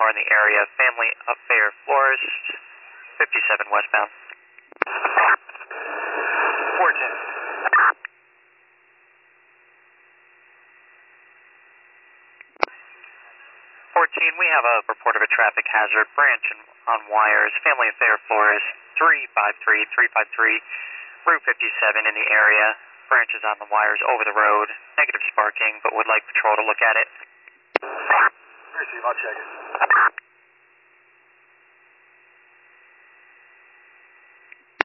car in the area. Family Affair Florist, 57 westbound. 14, we have a report of a traffic hazard. Branch on wires. Family Affair Florist, 353, Route 57 in the area. Branch is on the wires over the road. Negative sparking, but would like patrol to look at it. Receive, I'll check it.